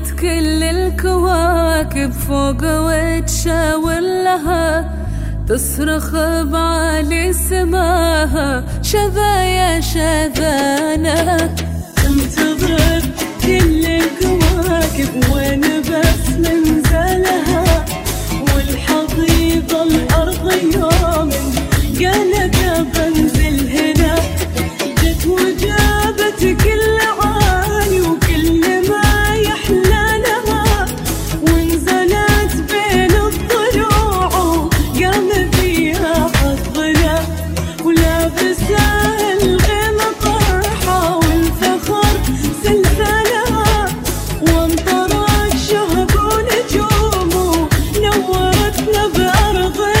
كل الكواكب فوق وتشاور لها، تصرخ بعالي سماها شذا شذانا. تنتظر كل الكواكب وين بس منزلها، والحضيض الأرض يوم قالت بنزل هنا. جت وجابت كل عالي وكل ما يحلى لها، ونزلت بين الضلوع وقام فيها حظنا، ولابسة الغيم طرحة والفخر سلسلها، وامطرت شهب ونجوم ونورتنا بأرضنا.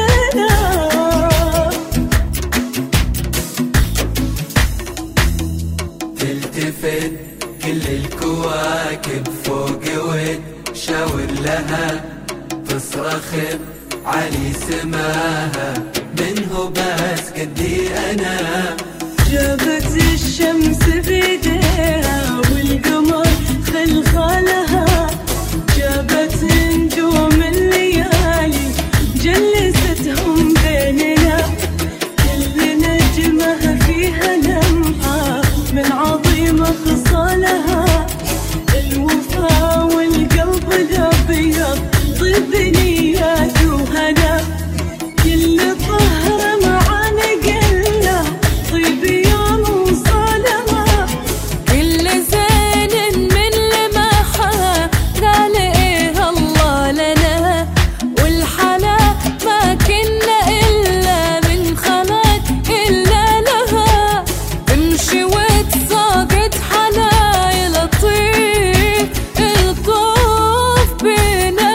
تلتفت كل الكواكب فوق وتشاور لها، تصرخ علي سماها منه بس قدي أنا. جابت الشمس بيديها والقمر خلخالها، جابت نجوم الليالي جلستهم بيننا، كل نجمة فيها لمحة من عظيم خصالها، الوفا والقلب الأبيض ضد نيات وهنا، كل طهر معانا قلنا طيب يوم وصالها، كل زين من لمحها قال إيه الله لنا، والحلا ما كنا إلا من خلق إلا لها، تمشي وتساقط حلايا لطيف الطوف بينا.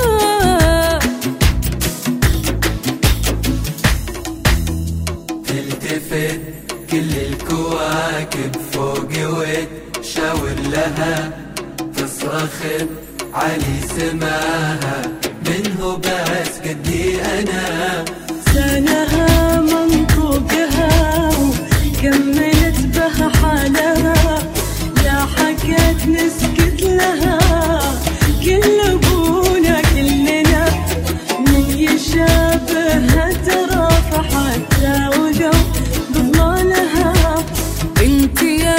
تلتفت كل الكواكب فوق وتشاور لها، تصرخ علي سماها منه بس قدي أنا. سانها منطوقها وكملت بها حالها، لا حكت نسكت لها كل ابونا كلنا، من يشابهها ترى حتى ولو بظلالها. انت يا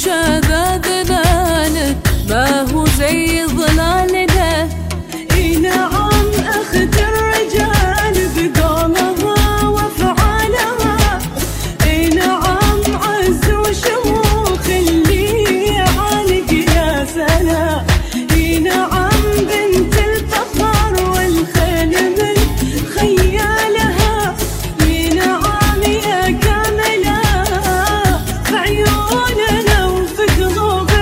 شذاذنا ما هو زي ظلالنا، اي نعم اخذ الرجال بقولها وافعالها، اي نعم عز وشموخ اللي عالق يا سنا، اي نعم بنت الفخر والخيل من خيالها، اي نعم يا كاملة في عيوننا وفي قلوبنا.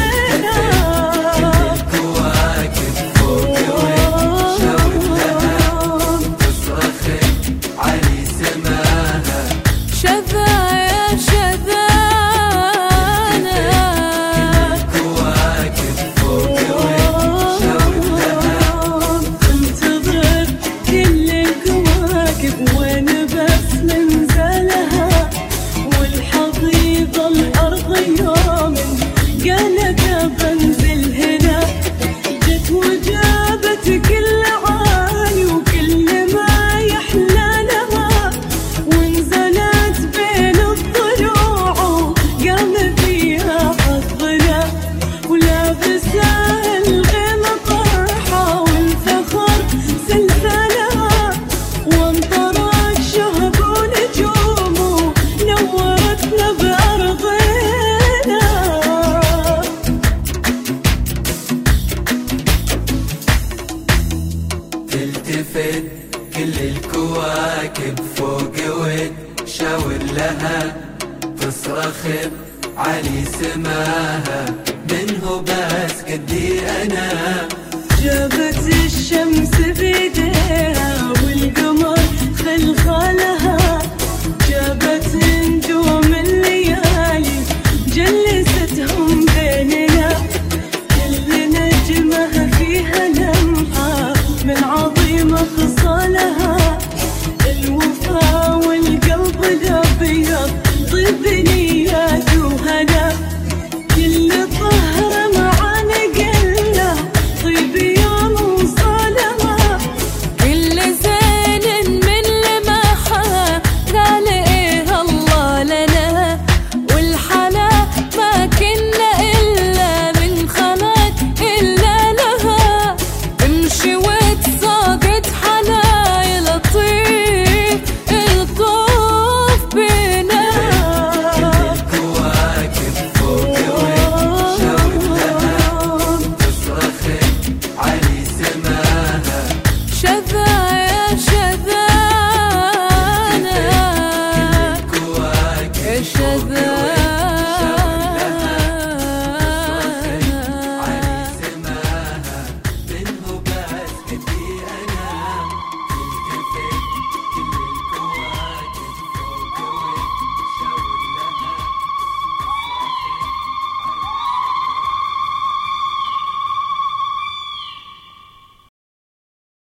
الكواكب فوق وتشاور لها، تصرخ علي سماها شذا يا شذانا. الكواكب فوق وتشاور لها. تنتظر كل الكواكب وين بس منزلها، والحضيض الأرض يوم قالت بنزل هنا. جت وجابت كل عالي وكل ما يحلى لها، ونزلت بين الضلوع وقام فيها حظنا، ولابسة الغيم طرحة والفخر سلسلها، وامطرت شهب ونجوم ونورتنا بأرضنا. تلتفت كل الكواكب فوق وتشاور لها، تصرخ علي سماها منه بس قدي أنا. جابت الشمس بيديها والقمر خلخالها، جابت نجوم الليالي جلستهم بيننا، كل نجمة فيها لمحة من عظيم خصالها، الوفا والقلب الأبيض ضد نيات وهنا، كل طهر معانا قلنا كذا